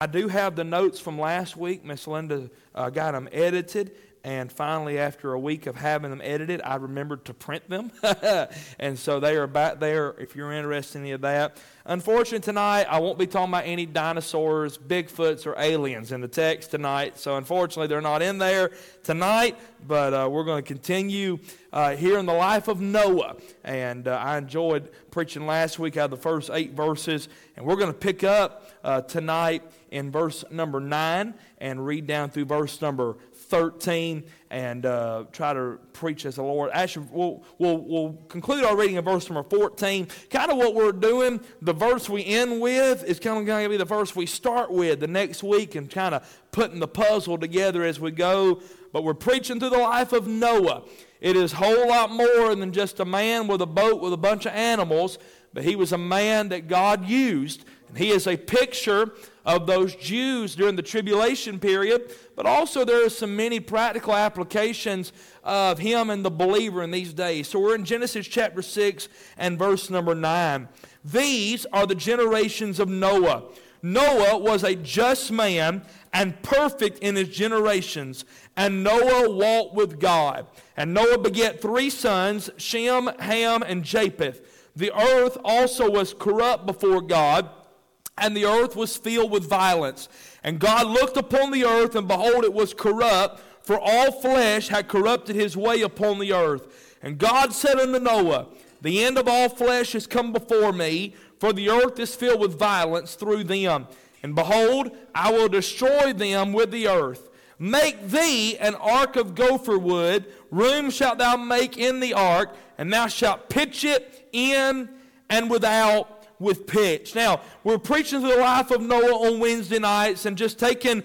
I do have the notes from last week. Miss Linda got them edited, and finally, after a week of having them edited, I remembered to print them. And so they are back there if you're interested in any of that. Unfortunately, tonight, I won't be talking about any dinosaurs, Bigfoots, or aliens in the text tonight. So unfortunately, they're not in there tonight, but we're going to continue here in the life of Noah. And I enjoyed preaching last week out of the first 8 verses, and we're going to pick up tonight in verse number 9 and read down through verse number 13 and try to preach as the Lord. Actually, we'll conclude our reading in verse number 14. Kind of what we're doing, the verse we end with is kind of going to be the verse we start with the next week, and kind of putting the puzzle together as we go. But we're preaching through the life of Noah. It is a whole lot more than just a man with a boat with a bunch of animals, but he was a man that God used. And he is a picture of those Jews during the tribulation period, but also there are some many practical applications of him and the believer in these days. So we're in Genesis chapter 6 and verse number 9. These are the generations of Noah. Noah was a just man and perfect in his generations, and Noah walked with God. And Noah begat 3 sons, Shem, Ham, and Japheth. The earth also was corrupt before God, and the earth was filled with violence. And God looked upon the earth, and behold, it was corrupt, for all flesh had corrupted his way upon the earth. And God said unto Noah, the end of all flesh is come before me, for the earth is filled with violence through them. And behold, I will destroy them with the earth. Make thee an ark of gopher wood, room shalt thou make in the ark, and thou shalt pitch it in and without with pitch. Now, we're preaching through the life of Noah on Wednesday nights and just taking,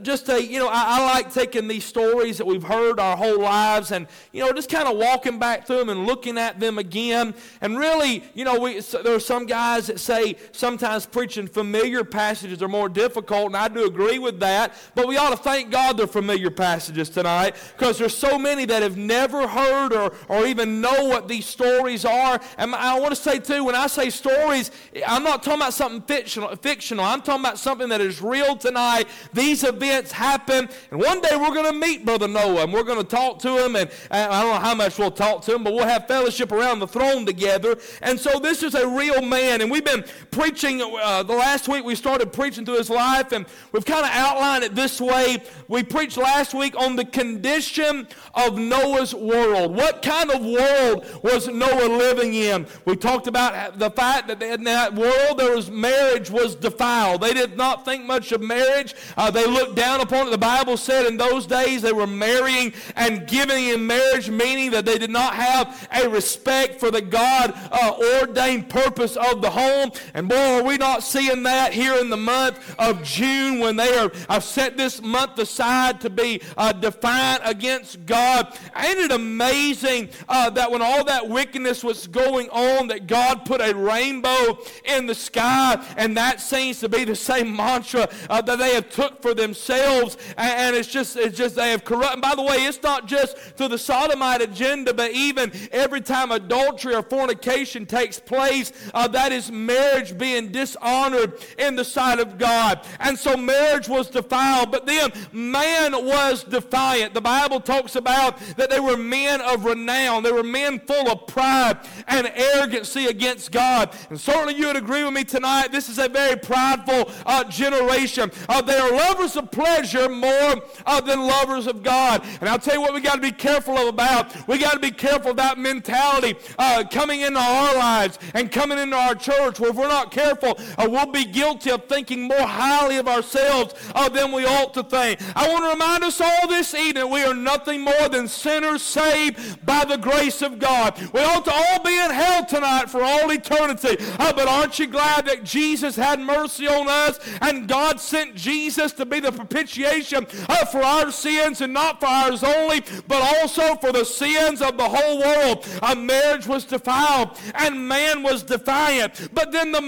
I like taking these stories that we've heard our whole lives and, just kind of walking back through them and looking at them again. And really, there are some guys that say sometimes preaching familiar passages are more difficult, and I do agree with that. But we ought to thank God they're familiar passages tonight, because there's so many that have never heard or even know what these stories are. And I want to say, too, when I say stories, I'm not talking about something fictional. I'm talking about something that is real tonight. These events happen, and one day we're going to meet Brother Noah, and we're going to talk to him, and I don't know how much we'll talk to him, but we'll have fellowship around the throne together. And so this is a real man, and we've been preaching, the last week we started preaching through his life, and we've kind of outlined it this way. We preached last week on the condition of Noah's world. What kind of world was Noah living in? We talked about the fact that in that world marriage was defiled. They did not think much of marriage. They looked down upon it. The Bible said in those days they were marrying and giving in marriage, meaning that they did not have a respect for the God ordained purpose of the home. And boy, are we not seeing that here in the month of June, when they have set this month aside to be defiant against God. Ain't it amazing that when all that wickedness was going on, that God put a rainbow in the sky, and that seems to be the same mantra that they have took for themselves, and it's just they have corrupted. By the way, it's not just through the sodomite agenda, but even every time adultery or fornication takes place, that is marriage being dishonored in the sight of God. And so marriage was defiled, but then man was defiant. The Bible talks about that they were men of renown. They were men full of pride and arrogancy against God. And certainly you would agree with me tonight, this is a very prideful generation. They are lovers of pleasure more than lovers of God. And I'll tell you what we got to be careful about. We got to be careful of that mentality coming into our lives and coming into our church, where if we're not careful, we'll be guilty of thinking more highly of ourselves than we ought to think. I want to remind us all this evening, we are nothing more than sinners saved by the grace of God. We ought to all be in hell tonight for all eternity. But aren't you glad that Jesus had mercy on us, and God sent Jesus to be the propitiation for our sins, and not for ours only, but also for the sins of the whole world. Marriage was defiled, and man was defiant. But then the maker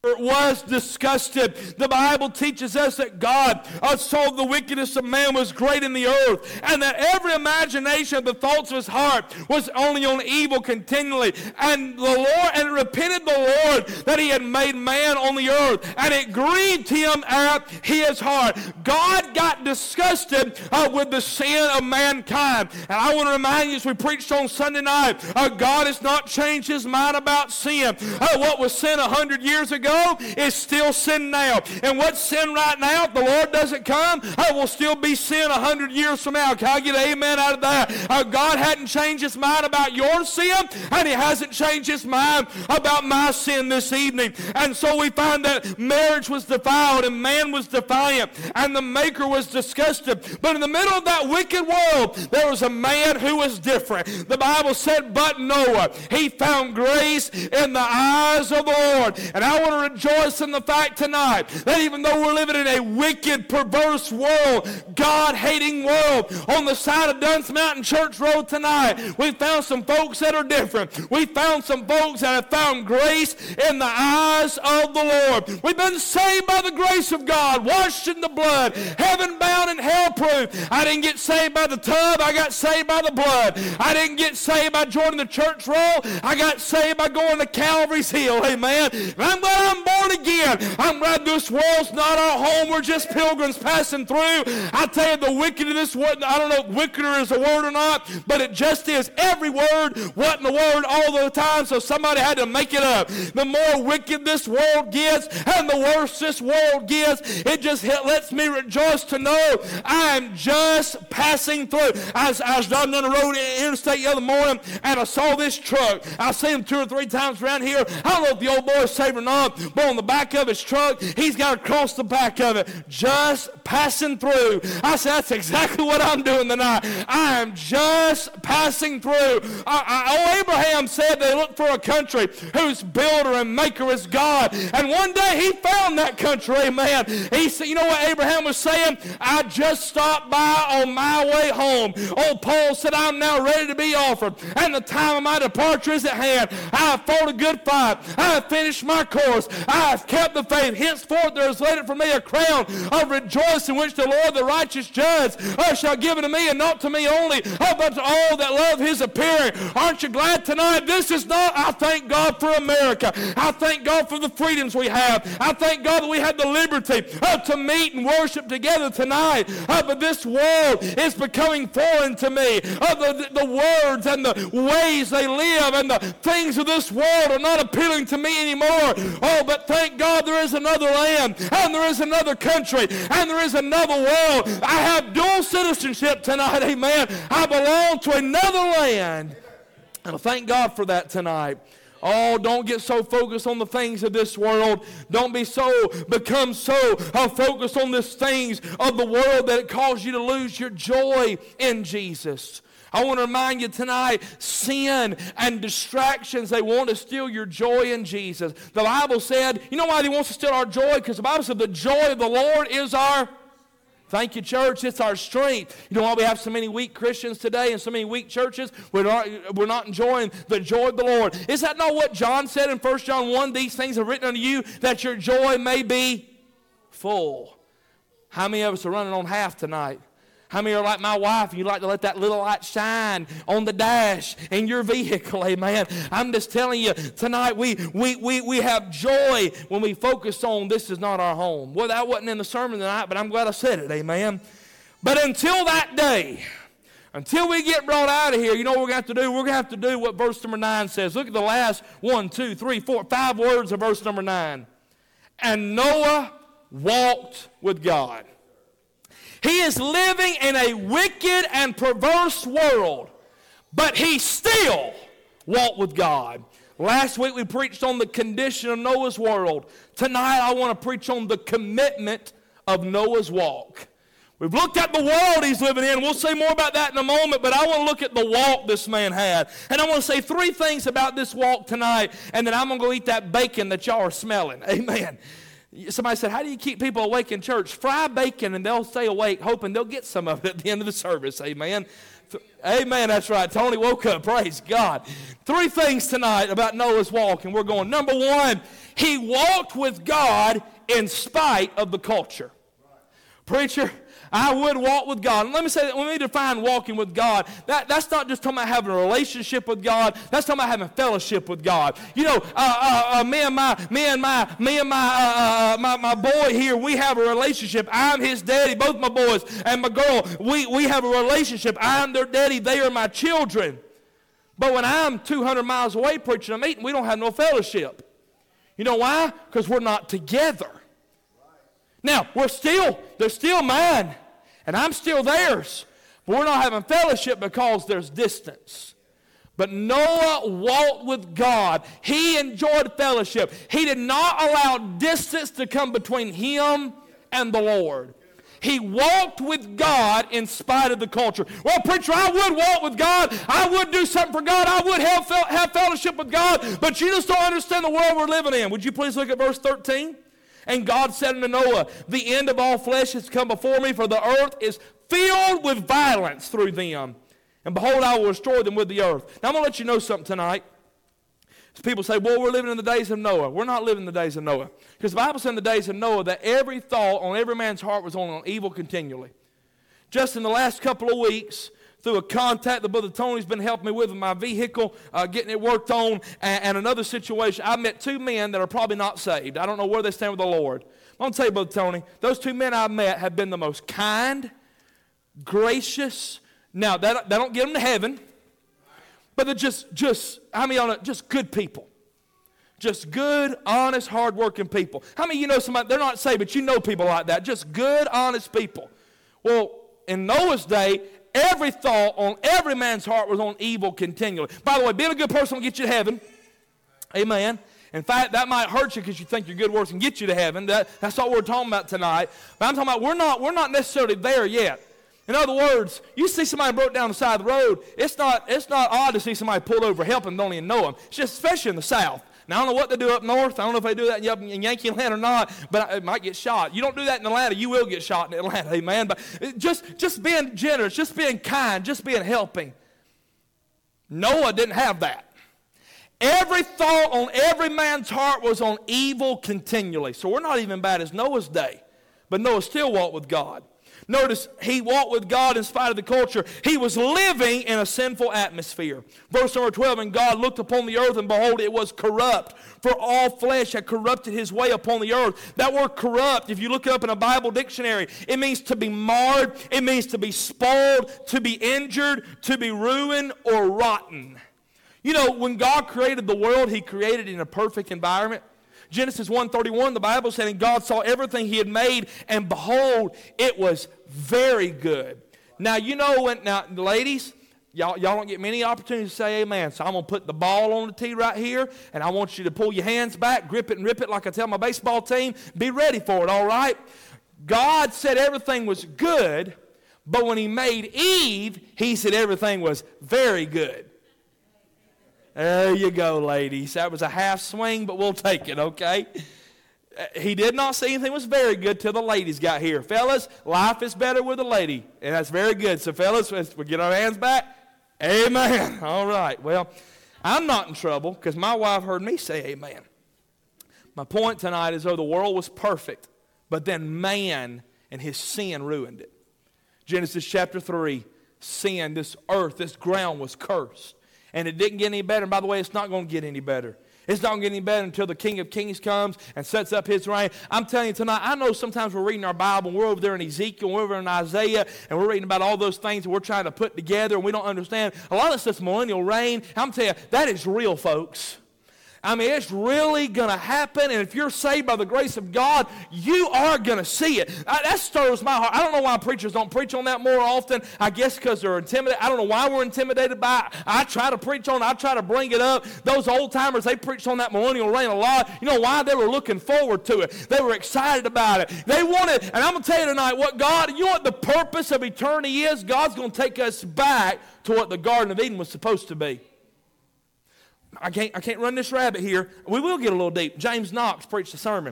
was disgusted. The Bible teaches us that God saw the wickedness of man was great in the earth, and that every imagination of the thoughts of his heart was only on evil continually. And the Lord, and it repented the Lord that he had made man on the earth, and it grieved him at his heart. God got disgusted with the sin of mankind. And I want to remind you, as we preached on Sunday night, God has not changed his mind about sin. What was sin 100 years ago is still sin now. And what's sin right now, if the Lord doesn't come, will still be sin 100 years from now. Can I get an amen out of that? God hadn't changed his mind about your sin, and he hasn't changed his mind about my sin this evening. And so we find that marriage was defiled, and man was defiant, and the Maker was disgusted. But in the middle of that wicked world, there was a man who was different. The Bible said, but Noah, he found grace in the eyes of the Lord. And I want to rejoice in the fact tonight that even though we're living in a wicked, perverse world, God-hating world, on the side of Dunce Mountain Church Road tonight, we found some folks that are different. We found some folks that have found grace in the eyes of the Lord. We've been saved by the grace of God, washed in the blood, heaven-bound and hell-proof. I didn't get saved by the tub, I got saved by the blood. I didn't get saved by joining the church roll, I got saved by going to Calvary's Hill. Amen. I'm glad I'm born again. I'm glad this world's not our home. We're just pilgrims passing through. I tell you, the wicked of this world, I don't know if wickeder is a word or not, but it just is. Every word wasn't a word all the time, so somebody had to make it up. The more wicked this world gets and the worse this world gets, it just lets me rejoice to know I am just passing through. I was driving down the road interstate the other morning, and I saw this truck. I've seen him 2 or 3 times around here. I don't know if the old boy is saved or not, but on the back of his truck, he's got across the back of it, just passing through. I said, that's exactly what I'm doing tonight. I am just passing through. Abraham said they looked for a country whose builder and maker is God. And one day he found that country, amen. He said, you know what Abraham was saying? I just stopped by on my way home. Old Paul said, I'm now ready to be offered, and the time of my departure is at hand. I have fought a good fight. I have finished my course. I have kept the faith. Henceforth there is laid for me a crown of rejoicing, which the Lord, the righteous judge, shall give unto me, and not to me only, but to all that love his appearing. Aren't you glad tonight? This is not, I thank God for America. I thank God for the freedoms we have. I thank God that we have the liberty to meet and worship together tonight. But this world is becoming foreign to me. The words and the ways they live and the things of this world are not appealing to me anymore. Oh, but thank God there is another land, and there is another country, and there is another world. I have dual citizenship tonight, amen. I belong to another land. And I thank God for that tonight. Oh, don't get so focused on the things of this world. Don't become so focused on the things of the world that it causes you to lose your joy in Jesus. I want to remind you tonight, sin and distractions, they want to steal your joy in Jesus. The Bible said, you know why they want to steal our joy? Because the Bible said the joy of the Lord is our, thank you, church, it's our strength. You know why we have so many weak Christians today and so many weak churches? We're not enjoying the joy of the Lord. Is that not what John said in 1 John 1? These things are written unto you that your joy may be full. How many of us are running on half tonight? How many are like my wife and you like to let that little light shine on the dash in your vehicle, amen? I'm just telling you, tonight we have joy when we focus on this is not our home. Well, that wasn't in the sermon tonight, but I'm glad I said it, amen? But until that day, until we get brought out of here, you know what we're going to have to do? We're going to have to do what verse number 9 says. Look at the last 1, 2, 3, 4, 5 words of verse number 9. And Noah walked with God. He is living in a wicked and perverse world, but he still walked with God. Last week we preached on the condition of Noah's world. Tonight I want to preach on the commitment of Noah's walk. We've looked at the world he's living in. We'll say more about that in a moment, but I want to look at the walk this man had. And I want to say 3 things about this walk tonight, and then I'm going to go eat that bacon that y'all are smelling. Amen. Somebody said, how do you keep people awake in church? Fry bacon and they'll stay awake hoping they'll get some of it at the end of the service. Amen. Amen, that's right. Tony woke up. Praise God. 3 things tonight about Noah's walk, and we're going. Number 1, he walked with God in spite of the culture. Preacher, I would walk with God. And let me say that when we define walking with God, that's not just talking about having a relationship with God. That's talking about having fellowship with God. You know, me and my boy here, we have a relationship. I'm his daddy, both my boys, and my girl. We have a relationship. I'm their daddy. They are my children. But when I'm 200 miles away preaching a meeting, we don't have no fellowship. You know why? Because we're not together. Now, they're still mine, and I'm still theirs. But we're not having fellowship because there's distance. But Noah walked with God. He enjoyed fellowship. He did not allow distance to come between him and the Lord. He walked with God in spite of the culture. Well, preacher, I would walk with God. I would do something for God. I would have fellowship with God. But you just don't understand the world we're living in. Would you please look at verse 13? And God said unto Noah, the end of all flesh has come before me, for the earth is filled with violence through them. And behold, I will destroy them with the earth. Now, I'm going to let you know something tonight. People say, well, we're living in the days of Noah. We're not living in the days of Noah. Because the Bible said in the days of Noah that every thought on every man's heart was on evil continually. Just in the last couple of weeks, through a contact that Brother Tony's been helping me with my vehicle, getting it worked on, and another situation, I met 2 men that are probably not saved. I don't know where they stand with the Lord. I'm going to tell you, Brother Tony, those 2 men I met have been the most kind, gracious. Now, that don't get them to heaven, but they're just good people. Just good, honest, hard-working people. How many of you know somebody, they're not saved, but you know people like that, just good, honest people. Well, in Noah's day, every thought on every man's heart was on evil continually. By the way, being a good person will get you to heaven. Amen. In fact, that might hurt you because you think your good works can get you to heaven. That's what we're talking about tonight. But I'm talking about we're not necessarily there yet. In other words, you see somebody broke down the side of the road, it's not odd to see somebody pulled over helping, don't even know them. It's just especially in the South. Now, I don't know what they do up north. I don't know if they do that in Yankee Land or not, but it might get shot. You don't do that in Atlanta, you will get shot in Atlanta, amen. But just being generous, just being kind, just being helping. Noah didn't have that. Every thought on every man's heart was on evil continually. So we're not even bad as Noah's day, but Noah still walked with God. Notice, he walked with God in spite of the culture. He was living in a sinful atmosphere. Verse number 12, and God looked upon the earth, and behold, it was corrupt, for all flesh had corrupted his way upon the earth. That word corrupt, if you look it up in a Bible dictionary, it means to be marred, it means to be spoiled, to be injured, to be ruined, or rotten. You know, when God created the world, he created it in a perfect environment. Genesis 1:31, the Bible said, and God saw everything he had made, and behold, it was very good. Now, you know, ladies, y'all don't get many opportunities to say amen. So I'm going to put the ball on the tee right here, and I want you to pull your hands back, grip it and rip it like I tell my baseball team. Be ready for it, all right? God said everything was good, but when he made Eve, he said everything was very good. There you go, ladies. That was a half swing, but we'll take it, okay? He did not say anything was very good till the ladies got here. Fellas, life is better with a lady, and that's very good. So, fellas, we get our hands back. Amen. All right. Well, I'm not in trouble because my wife heard me say amen. My point tonight is, though the world was perfect, but then man and his sin ruined it. Genesis chapter 3, sin, this earth, this ground was cursed. And it didn't get any better. And by the way, it's not going to get any better. It's not going to get any better until the King of Kings comes and sets up his reign. I'm telling you tonight, I know sometimes we're reading our Bible, and we're over there in Ezekiel, we're over in Isaiah, and we're reading about all those things that we're trying to put together, and we don't understand. A lot of stuff's millennial reign. I'm telling you, that is real, folks. I mean, it's really going to happen, and if you're saved by the grace of God, you are going to see it. That stirs my heart. I don't know why preachers don't preach on that more often. I guess because they're intimidated. I don't know why we're intimidated by it. I try to preach on it. I try to bring it up. Those old-timers, they preached on that millennial reign a lot. You know why? They were looking forward to it. They were excited about it. They wanted, and I'm going to tell you tonight, you know what the purpose of eternity is? God's going to take us back to what the Garden of Eden was supposed to be. I can't run this rabbit here. We will get a little deep. James Knox preached a sermon.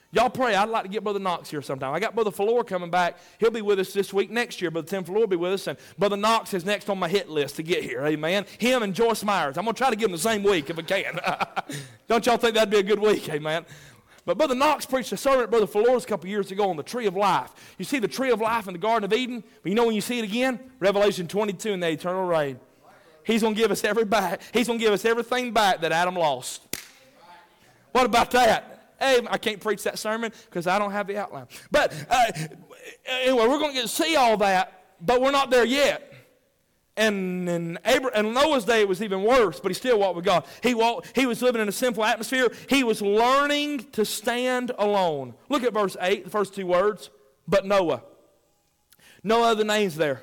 Y'all pray. I'd like to get Brother Knox here sometime. I got Brother Falor coming back. He'll be with us this week. Next year, Brother Tim Falor will be with us. And Brother Knox is next on my hit list to get here. Amen. Him and Joyce Myers. I'm going to try to get them the same week if I can. Don't y'all think that'd be a good week? Amen. But Brother Knox preached a sermon at Brother Falor's a couple years ago on the tree of life. You see the tree of life in the Garden of Eden? But you know when you see it again? Revelation 22 in the eternal reign. He's going to give us He's going to give us everything back that Adam lost. What about that? Hey, I can't preach that sermon because I don't have the outline. But anyway, we're going to get to see all that, but we're not there yet. And in Noah's day, it was even worse, but he still walked with God. He was living in a sinful atmosphere. He was learning to stand alone. Look at verse 8, the first two words. But Noah. No other names there.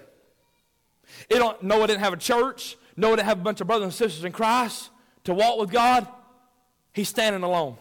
Noah didn't have a church. Noah didn't have a bunch of brothers and sisters in Christ to walk with God. He's standing alone.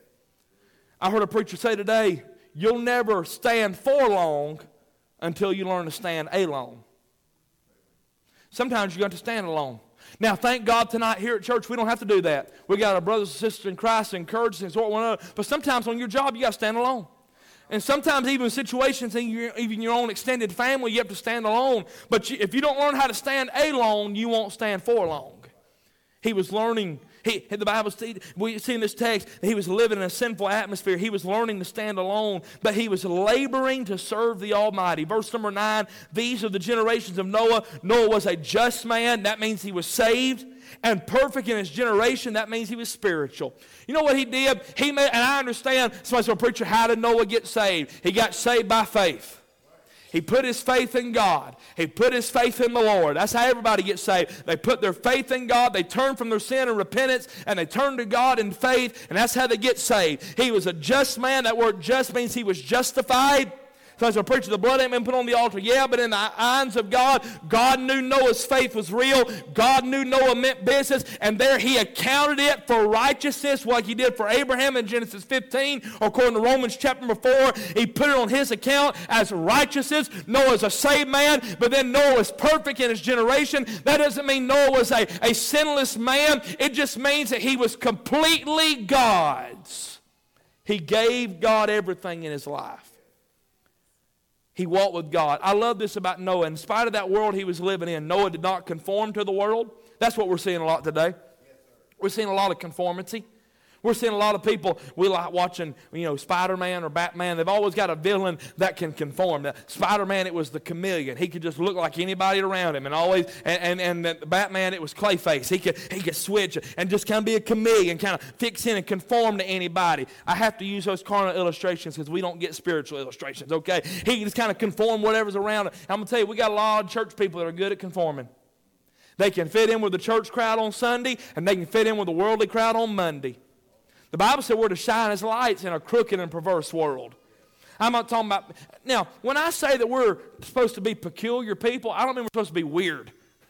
I heard a preacher say today, you'll never stand for long until you learn to stand alone. Sometimes you're going to stand alone. Now, thank God tonight here at church, we don't have to do that. We got our brothers and sisters in Christ to encourage and exhort one another. But sometimes on your job, you got to stand alone. And sometimes even in situations in even your own extended family, you have to stand alone. But if you don't learn how to stand alone, you won't stand for long. He was learning. The Bible, we see in this text, he was living in a sinful atmosphere. He was learning to stand alone, but he was laboring to serve the Almighty. Verse number 9, these are the generations of Noah. Noah was a just man. That means he was saved. And perfect in his generation. That means he was spiritual. You know what he did? And I understand, somebody said, preacher, how did Noah get saved? He got saved by faith. He put his faith in God. He put his faith in the Lord. That's how everybody gets saved. They put their faith in God. They turn from their sin and repentance, and they turn to God in faith, and that's how they get saved. He was a just man. That word just means he was justified. So as a preacher, the blood ain't been put on the altar. Yeah, but in the eyes of God, God knew Noah's faith was real. God knew Noah meant business. And there he accounted it for righteousness like he did for Abraham in Genesis 15. Or according to Romans chapter number 4, he put it on his account as righteousness. Noah's a saved man, but then Noah was perfect in his generation. That doesn't mean Noah was a sinless man. It just means that he was completely God's. He gave God everything in his life. He walked with God. I love this about Noah. In spite of that world he was living in, Noah did not conform to the world. That's what we're seeing a lot today. We're seeing a lot of conformity. We're seeing a lot of people, we like watching, Spider-Man or Batman. They've always got a villain that can conform. Spider-Man, it was the chameleon. He could just look like anybody around him. And the Batman, it was Clayface. He could switch and just kind of be a chameleon, kind of fix in and conform to anybody. I have to use those carnal illustrations because we don't get spiritual illustrations, okay? He can just kind of conform whatever's around him. I'm going to tell you, we got a lot of church people that are good at conforming. They can fit in with the church crowd on Sunday, and they can fit in with the worldly crowd on Monday. The Bible said we're to shine as lights in a crooked and perverse world. I'm not talking about... Now, when I say that we're supposed to be peculiar people, I don't mean we're supposed to be weird.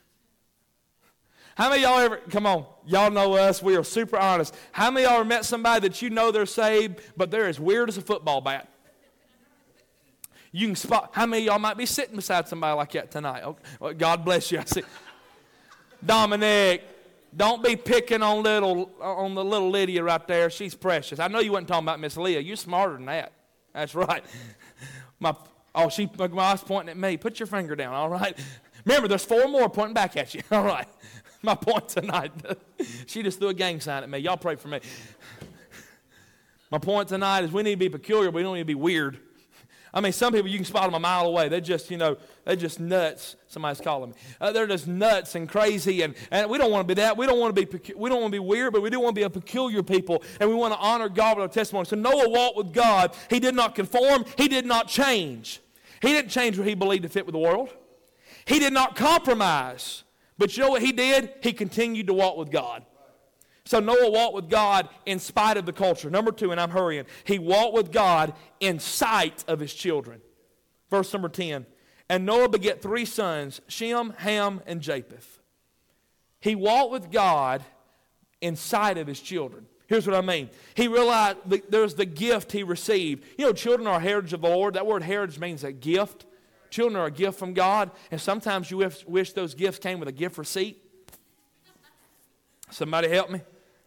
How many of y'all ever... Come on, y'all know us. We are super honest. How many of y'all ever met somebody that you know they're saved, but they're as weird as a football bat? You can spot... How many of y'all might be sitting beside somebody like that tonight? Okay. Well, God bless you. I see. Dominic... Don't be picking on the little Lydia right there. She's precious. I know you wasn't talking about Miss Leah. You're smarter than that. That's right. My eyes pointing at me. Put your finger down, all right? Remember, there's 4 more pointing back at you, all right? My point tonight. She just threw a gang sign at me. Y'all pray for me. My point tonight is we need to be peculiar, but we don't need to be weird. I mean, some people, you can spot them a mile away. They're just nuts. Somebody's calling me. They're just nuts and crazy, and we don't want to be that. We don't want to be weird, but we do want to be a peculiar people, and we want to honor God with our testimony. So Noah walked with God. He did not conform. He did not change. He didn't change what he believed to fit with the world. He did not compromise. But you know what he did? He continued to walk with God. So Noah walked with God in spite of the culture. Number 2, and I'm hurrying. He walked with God in sight of his children. Verse number 10. And Noah begat 3 sons, Shem, Ham, and Japheth. He walked with God in sight of his children. Here's what I mean. He realized there's the gift he received. You know, children are a heritage of the Lord. That word heritage means a gift. Children are a gift from God. And sometimes you wish those gifts came with a gift receipt. Somebody help me.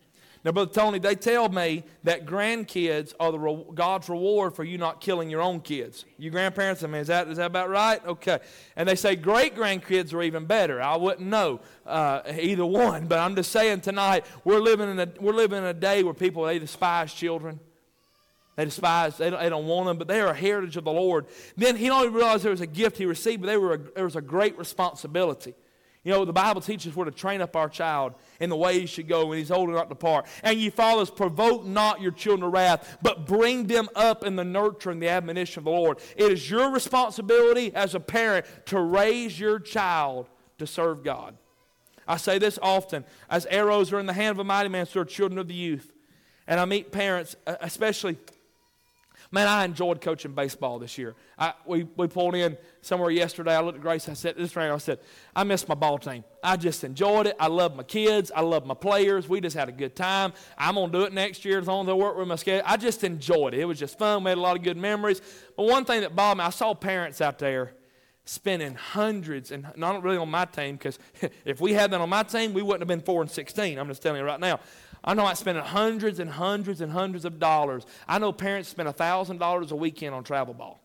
Now, Brother Tony, they tell me that grandkids are God's reward for you not killing your own kids. You grandparents, I mean, is that about right? Okay. And they say great-grandkids are even better. I wouldn't know either one, but I'm just saying tonight we're living in a day where people, they despise children. They don't want them, but they are a heritage of the Lord. Then he only realized there was a gift he received, but there was a great responsibility. You know, the Bible teaches we're to train up our child in the way he should go when he's old and not to depart. And ye fathers, provoke not your children to wrath, but bring them up in the nurture and the admonition of the Lord. It is your responsibility as a parent to raise your child to serve God. I say this often. As arrows are in the hand of a mighty man, so are children of the youth. And I meet parents, especially... Man, I enjoyed coaching baseball this year. We pulled in somewhere yesterday. I looked at Grace. I said, I miss my ball team. I just enjoyed it. I love my kids. I love my players. We just had a good time. I'm going to do it next year as long as I work with my schedule. I just enjoyed it. It was just fun. We had a lot of good memories. But one thing that bothered me, I saw parents out there spending hundreds, and not really on my team, because if we had that on my team, we wouldn't have been 4-16. I'm just telling you right now. I know I spent hundreds and hundreds and hundreds of dollars. I know parents spend $1,000 a weekend on travel ball.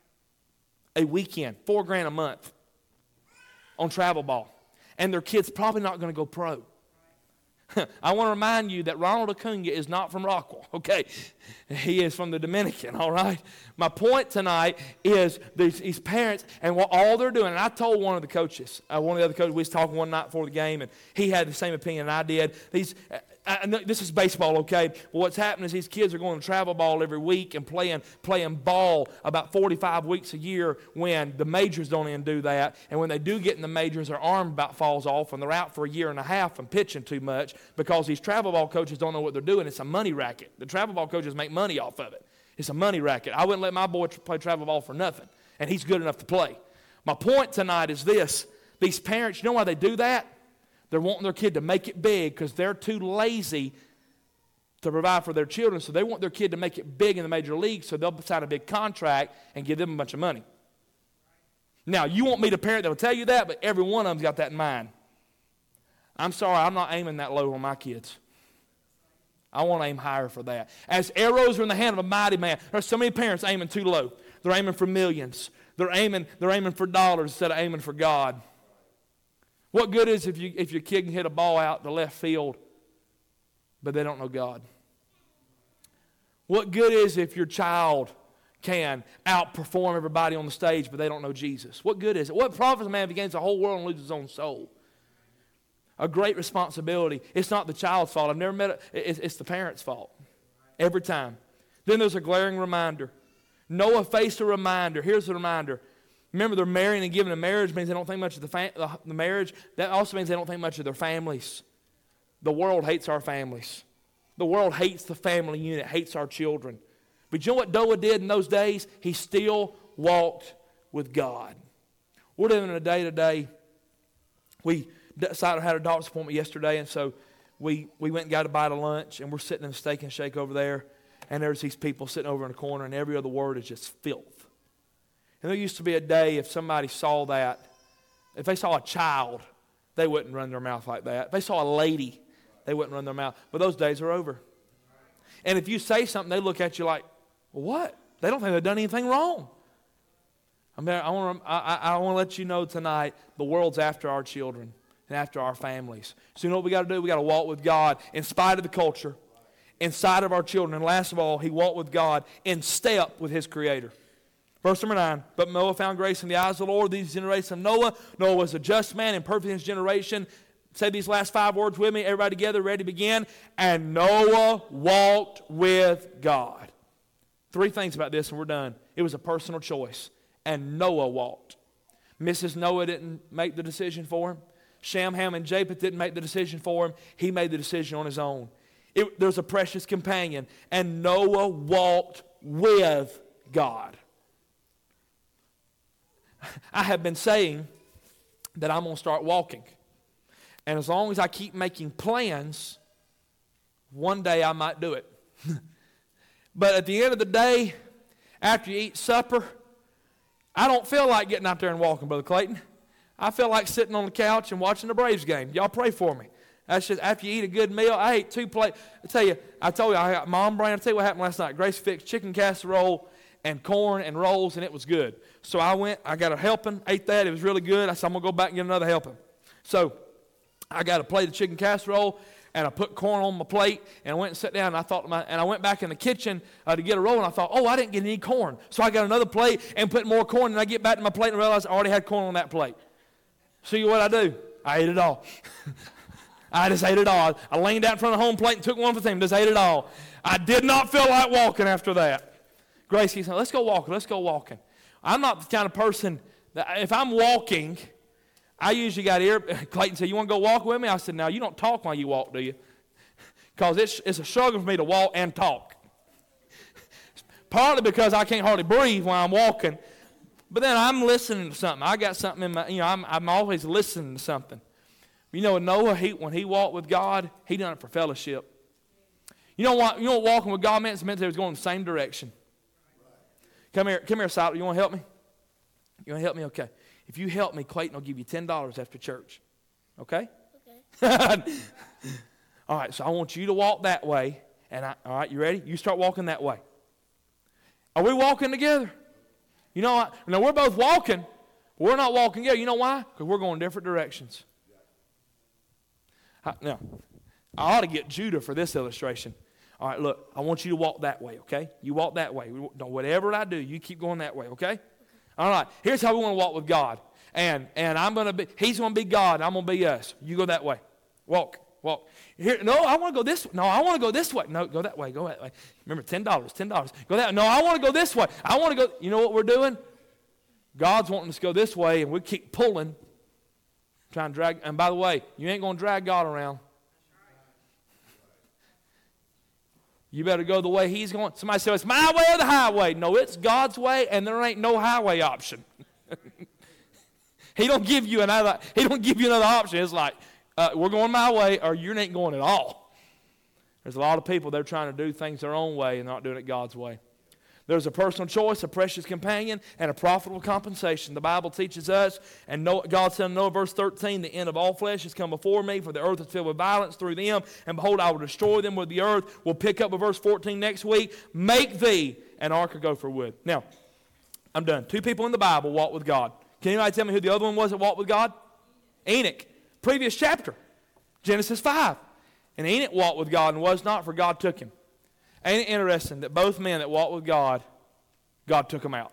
A weekend, $4,000 a month on travel ball. And their kid's probably not going to go pro. I want to remind you that Ronald Acuna is not from Rockwell, okay? He is from the Dominican, all right? My point tonight is these parents and what all they're doing. And I told one of the coaches, one of the other coaches, we was talking one night before the game, and he had the same opinion I did. This is baseball, okay? Well, what's happening is these kids are going to travel ball every week and playing ball about 45 weeks a year when the majors don't even do that. And when they do get in the majors, their arm about falls off and they're out for a year and a half from pitching too much because these travel ball coaches don't know what they're doing. It's a money racket. The travel ball coaches make money off of it. It's a money racket. I wouldn't let my boy play travel ball for nothing, and he's good enough to play. My point tonight is this. These parents, you know why they do that? They're wanting their kid to make it big because they're too lazy to provide for their children. So they want their kid to make it big in the major leagues, so they'll sign a big contract and give them a bunch of money. Now, you won't meet a parent that will tell you that, but every one of them's got that in mind. I'm sorry, I'm not aiming that low on my kids. I want to aim higher for that. As arrows are in the hand of a mighty man, there's so many parents aiming too low. They're aiming for millions. They're aiming for dollars instead of aiming for God. What good is if your kid can hit a ball out to left field, but they don't know God? What good is if your child can outperform everybody on the stage, but they don't know Jesus? What good is it? What profits a man if he gains the whole world and loses his own soul? A great responsibility. It's not the child's fault. I've never met it's the parent's fault. Every time. Then there's a glaring reminder. Noah faced a reminder. Here's the reminder. Remember, they're marrying and giving in marriage means they don't think much of the marriage. That also means they don't think much of their families. The world hates our families. The world hates the family unit, hates our children. But you know what Noah did in those days? He still walked with God. We're living in a day today. We decided to have a doctor's appointment yesterday, and so we went and got a bite of lunch, and we're sitting in a Steak and Shake over there, and there's these people sitting over in the corner, and every other word is just filth. And there used to be a day if somebody saw that, if they saw a child, they wouldn't run their mouth like that. If they saw a lady, they wouldn't run their mouth. But those days are over. And if you say something, they look at you like, well, what? They don't think they've done anything wrong. I mean, I want to let you know tonight, the world's after our children and after our families. So you know what we got to do? We got to walk with God in spite of the culture, inside of our children. And last of all, he walked with God in step with his Creator. Verse number 9, but Noah found grace in the eyes of the Lord. These generations of Noah. Noah was a just man and perfect in his generation. Say these last 5 words with me. Everybody together, ready to begin. And Noah walked with God. 3 things about this and we're done. It was a personal choice. And Noah walked. Mrs. Noah didn't make the decision for him. Shem, Ham, and Japheth didn't make the decision for him. He made the decision on his own. There's a precious companion. And Noah walked with God. I have been saying that I'm going to start walking. And as long as I keep making plans, one day I might do it. But at the end of the day, after you eat supper, I don't feel like getting out there and walking, Brother Clayton. I feel like sitting on the couch and watching the Braves game. Y'all pray for me. That's just after you eat a good meal. I ate 2 plates. I told you, I got mom brain. I'll tell you what happened last night. Grace fixed chicken casserole and corn and rolls, and it was good. So I got a helping, ate that. It was really good. I said, I'm going to go back and get another helping. So I got a plate of chicken casserole, and I put corn on my plate, and I went and sat down, and I went back in the kitchen to get a roll, and I thought, I didn't get any corn. So I got another plate and put more corn, and I get back to my plate and realize I already had corn on that plate. See what I do? I ate it all. I just ate it all. I leaned out in front of the home plate and took one for the team, just ate it all. I did not feel like walking after that. Gracie said, let's go walking. I'm not the kind of person that if I'm walking, I usually got Clayton said, you want to go walk with me? I said, no, you don't talk while you walk, do you? Because it's a struggle for me to walk and talk. Partly because I can't hardly breathe while I'm walking. But then I'm listening to something. I got something in my, I'm always listening to something. You know, Noah, when he walked with God, he done it for fellowship. You know what walking with God meant? It meant they was going in the same direction. Come here, Silas. You want to help me? You want to help me? Okay. If you help me, Clayton will give you $10 after church. Okay? Okay. All right, so I want you to walk that way. All right, you ready? You start walking that way. Are we walking together? You know what? Now, we're both walking. But we're not walking together. You know why? Because we're going different directions. Now, I ought to get Judah for this illustration. All right, look, I want you to walk that way, okay? You walk that way. Whatever I do, you keep going that way, okay? All right, here's how we want to walk with God. And he's going to be God, and I'm going to be us. You go that way. Walk. Here, no, I want to go this way. No, I want to go this way. No, go that way. Remember, $10. Go that way. No, I want to go this way. I want to go. You know what we're doing? God's wanting us to go this way, and we keep pulling, trying to drag. And by the way, you ain't going to drag God around. You better go the way he's going. Somebody says, it's my way or the highway. No, it's God's way, and there ain't no highway option. He don't give you another option. It's like, we're going my way, or you ain't going at all. There's a lot of people, they're trying to do things their own way and not doing it God's way. There's a personal choice, a precious companion, and a profitable compensation. The Bible teaches us, and God said in Noah, verse 13, the end of all flesh has come before me, for the earth is filled with violence through them, and behold, I will destroy them with the earth. We'll pick up with verse 14 next week. Make thee an ark of gopher wood. Now, I'm done. 2 people in the Bible walk with God. Can anybody tell me who the other one was that walked with God? Enoch. Previous chapter, Genesis 5. And Enoch walked with God and was not, for God took him. Ain't it interesting that both men that walked with God, God took them out.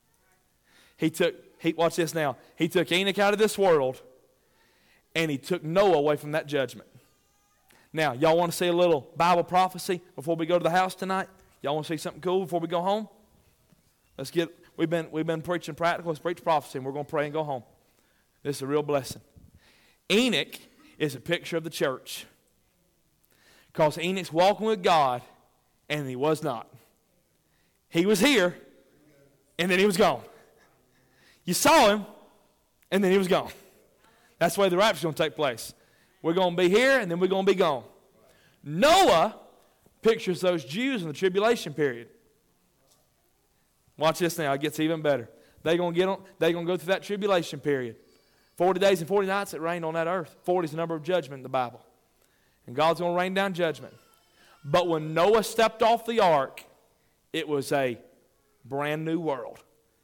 Watch this now. He took Enoch out of this world, and he took Noah away from that judgment. Now, y'all want to see a little Bible prophecy before we go to the house tonight? Y'all want to see something cool before we go home? We've been preaching practical. Let's preach prophecy, and we're going to pray and go home. This is a real blessing. Enoch is a picture of the church. Because Enoch's walking with God, and he was not. He was here, and then he was gone. You saw him, and then he was gone. That's the way the rapture is going to take place. We're going to be here, and then we're going to be gone. Noah pictures those Jews in the tribulation period. Watch this now. It gets even better. They're going to go through that tribulation period. 40 days and 40 nights it rained on that earth. 40 is the number of judgment in the Bible. And God's going to rain down judgment. But when Noah stepped off the ark, it was a brand new world.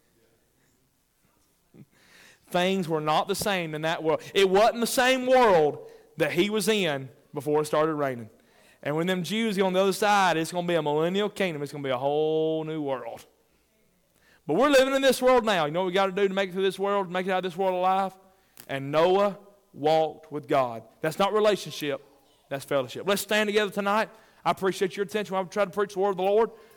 Things were not the same in that world. It wasn't the same world that he was in before it started raining. And when them Jews go on the other side, it's going to be a millennial kingdom. It's going to be a whole new world. But we're living in this world now. You know what we got to do to make it through this world, make it out of this world alive? And Noah walked with God. That's not relationship. That's fellowship. Let's stand together tonight. I appreciate your attention when I try to preach the word of the Lord.